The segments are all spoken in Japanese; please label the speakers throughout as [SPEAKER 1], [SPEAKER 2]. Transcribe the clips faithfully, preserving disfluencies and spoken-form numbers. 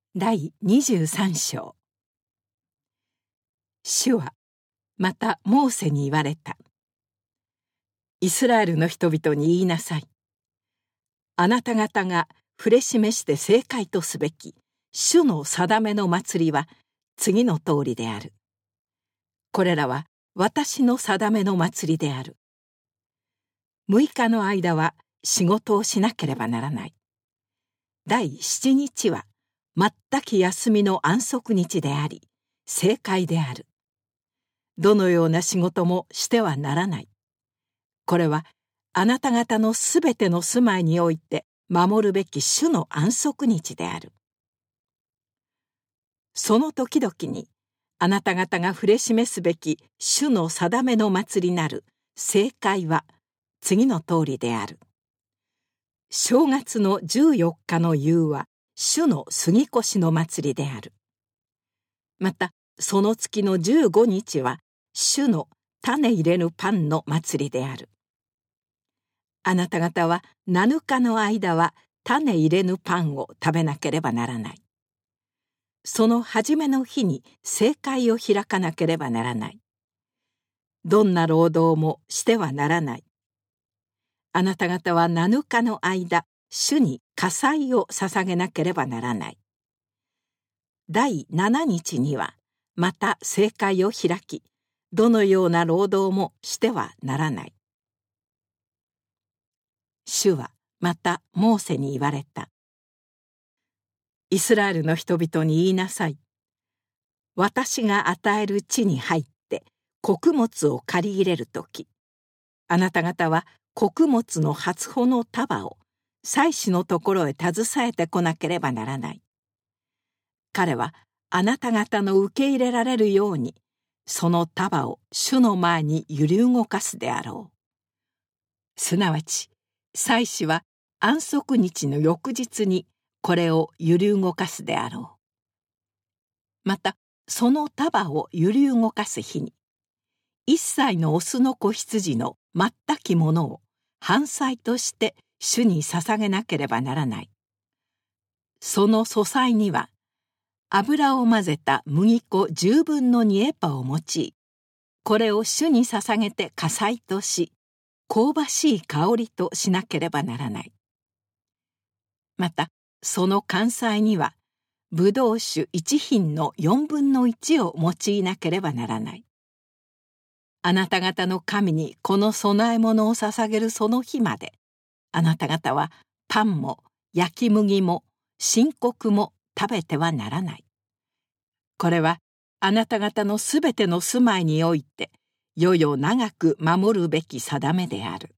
[SPEAKER 1] だいにじゅうさん章。主はまたモーセに言われた。イスラエルの人々に言いなさい。あなた方が触れ示して正解とすべき主の定めの祭りは次の通りである。これらは私の定めの祭りである。むいかの間は仕事をしなければならない。だいしちにちは全く休みの安息日であり、正解である。どのような仕事もしてはならない。これはあなた方のすべての住まいにおいて守るべき主の安息日である。その時々にあなた方が触れ示すべき主の定めの祭りなる正解は次の通りである。正月のじゅうよっかの夕は主の杉越の祭りである。またその月のじゅうごにちは主の種入れぬパンの祭りである。あなた方はなのかの間は種入れぬパンを食べなければならない。その初めの日に正会を開かなければならない。どんな労働もしてはならない。あなた方はなのかの間、主に火祭を捧げなければならない。だいしちにちにはまた正会を開き、どのような労働もしてはならない。主はまたモーセに言われた。イスラエルの人々に言いなさい。私が与える地に入って穀物を借り入れるとき、あなた方は穀物の初穂の束を祭司のところへ携えてこなければならない。彼はあなた方の受け入れられるように、その束を主の前に揺り動かすであろう。すなわち、祭司は安息日の翌日にこれを揺り動かすであろう。また、その束を揺り動かす日に、一歳のオスの子羊の全きものを燔祭として主に捧げなければならない。その素祭には、油を混ぜた麦粉十分の二エパを用い、これを主に捧げて火祭とし、香ばしい香りとしなければならない。また、その燔祭には、ブドウ酒一品の四分の一を用いなければならない。あなた方の神にこの供え物を捧げるその日まで、あなた方はパンも焼き麦も新穀も食べてはならない。これはあなた方のすべての住まいにおいて、世々長く守るべき定めである。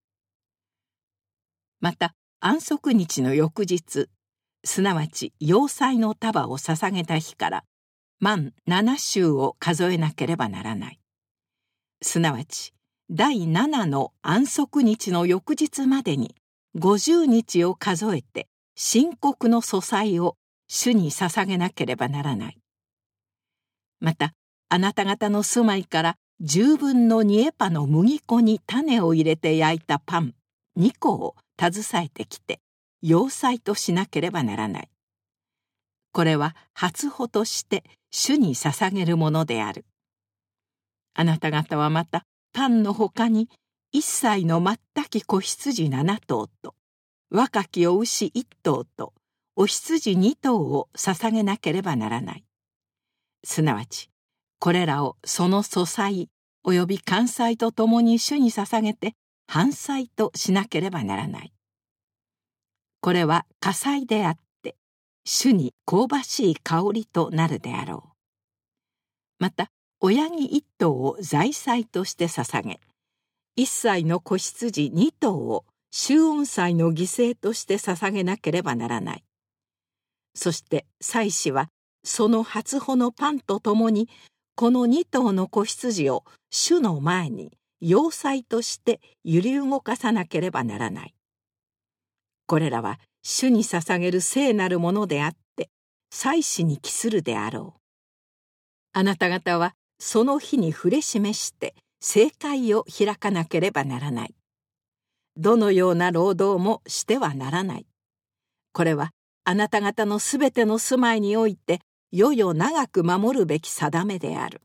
[SPEAKER 1] また安息日の翌日、すなわち要祭の束を捧げた日から満七週を数えなければならない。すなわちだいななの安息日の翌日までにごじゅうにちを数えて新穀の素祭を主に捧げなければならない。またあなた方の住まいから十分の二エパの麦粉に種を入れて焼いたパンにこを携えてきて要祭としなければならない。これは初穂として主に捧げるものである。あなた方はまたパンのほかに一歳の全き子羊七頭と若きお牛一頭とお羊二頭を捧げなければならない。すなわちこれらをその素祭および燔祭とともに主に捧げて燔祭としなければならない。これは火祭であって主に香ばしい香りとなるであろう。また親木一頭を財祭として捧げ、一歳の子羊二頭を祝恩祭の犠牲として捧げなければならない。そして祭司はその初穂のパンとともにこの二頭の子羊を主の前に要祭として揺り動かさなければならない。これらは主に捧げる聖なるものであって祭司に帰するであろう。あなた方はその日に触れ示して正会を開かなければならない。どのような労働もしてはならない。これはあなた方のすべての住まいにおいて世々長く守るべき定めである。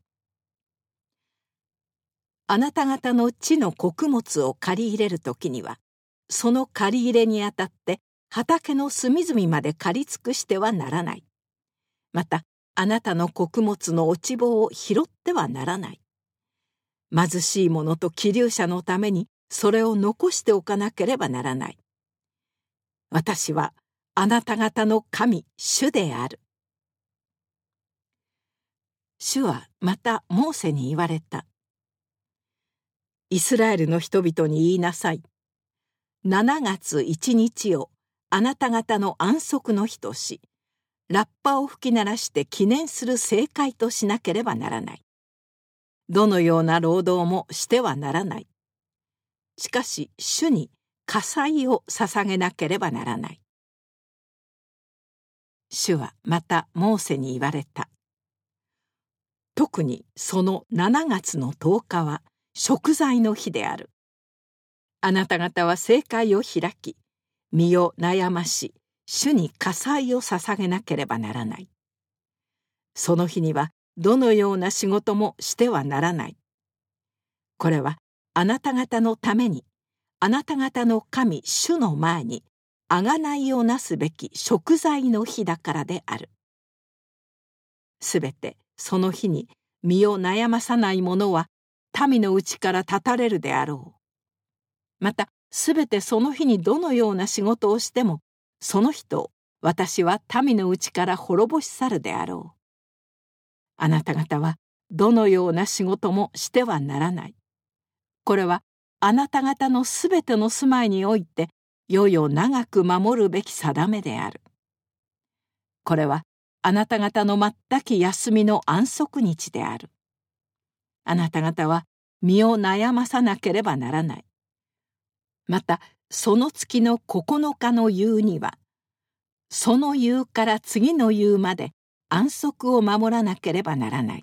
[SPEAKER 1] あなた方の地の穀物を借り入れるときには、その借り入れにあたって畑の隅々まで借り尽くしてはならない。また、あなたの穀物の落ち穂を拾ってはならない。貧しい者と寄留者のためにそれを残しておかなければならない。私はあなた方の神、主である。主はまたモーセに言われた。イスラエルの人々に言いなさい。七月一日をあなた方の安息の日とし、ラッパを吹き鳴らして記念する盛会としなければならない。どのような労働もしてはならない。しかし主に火祭を捧げなければならない。主はまたモーセに言われた。特にその七月の十日は贖罪の日である。あなた方は盛会を開き、身を悩まし、主に火祭を捧げなければならない。その日にはどのような仕事もしてはならない。これはあなた方のために、あなた方の神主の前に贖いをなすべき贖罪の日だからである。すべてその日に身を悩まさない者は民のうちから断たれるであろう。またすべてその日にどのような仕事をしても、その人を私は民のうちから滅ぼし去るであろう。あなた方はどのような仕事もしてはならない。これはあなた方のすべての住まいにおいて世々長く守るべき定めである。これはあなた方の全き休みの安息日である。あなた方は身を悩まさなければならない。またその月の九日の夕には、その夕から次の夕まで安息を守らなければならない。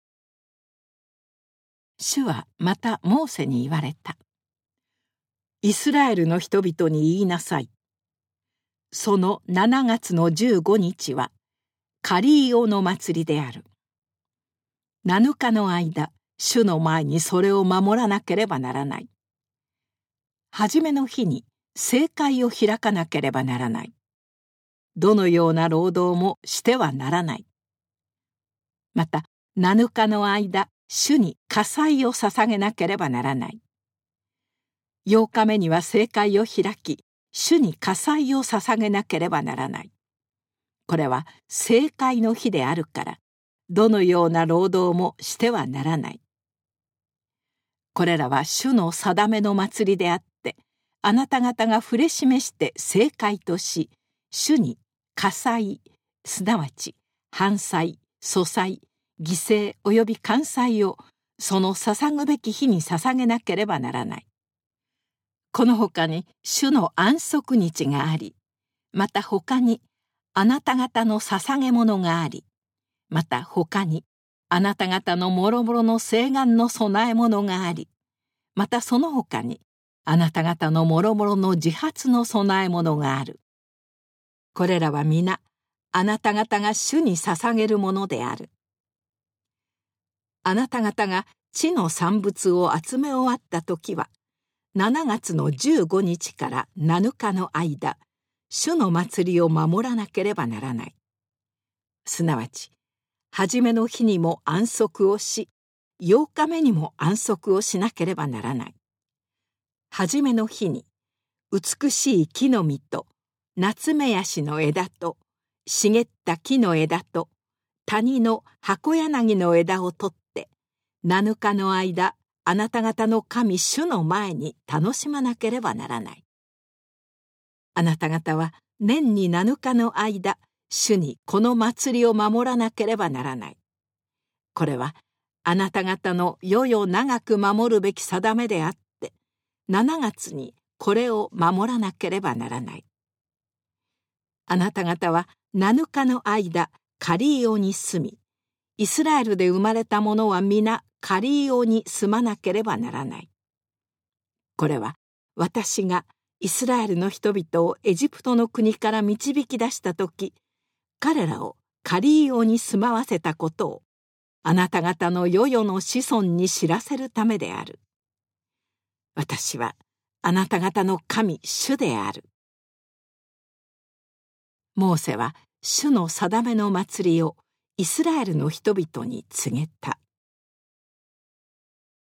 [SPEAKER 1] 主はまたモーセに言われた。イスラエルの人々に言いなさい。その七月の十五日はカリーオの祭りである。七日の間、主の前にそれを守らなければならない。はじめの日に盛会を開かなければならない。どのような労働もしてはならない。また、七日の間、主に火祭を捧げなければならない。八日目には盛会を開き、主に火祭を捧げなければならない。これは盛会の日であるから、どのような労働もしてはならない。これらは主の定めの祭りであって、あなた方が触れ示して盛会とし、主に火祭、すなわち燔祭、素祭、犠牲および燔祭をその捧ぐべき日に捧げなければならない。このほかに主の安息日があり、またほかにあなた方の捧げ物があり、またほかにあなた方のもろもろの誓願の供え物があり、またそのほかにあなた方のもろもろの自発の供え物がある。これらは皆あなた方が主に捧げるものである。あなた方が地の産物を集め終わった時は、七月の十五日から七日の間、主の祭りを守らなければならない。すなわち、はじめの日にも安息をし、八日目にも安息をしなければならない。はじめの日に、美しい木の実と、夏目ヤシの枝と、茂った木の枝と、谷の箱柳の枝を取って、七日の間、あなた方の神主の前に楽しまなければならない。あなた方は年に七日の間、主にこの祭りを守らなければならない。これはあなた方の世々長く守るべき定めであって、七月にこれを守らなければならない。あなた方は七日の間、カリーオに住み、イスラエルで生まれた者は皆カリーオに住まなければならない。これは私がイスラエルの人々をエジプトの国から導き出したとき、彼らをカリーオに住まわせたことをあなた方の世々の子孫に知らせるためである。私はあなた方の神主である。モーセは主の定めの祭りをイスラエルの人々に告げた。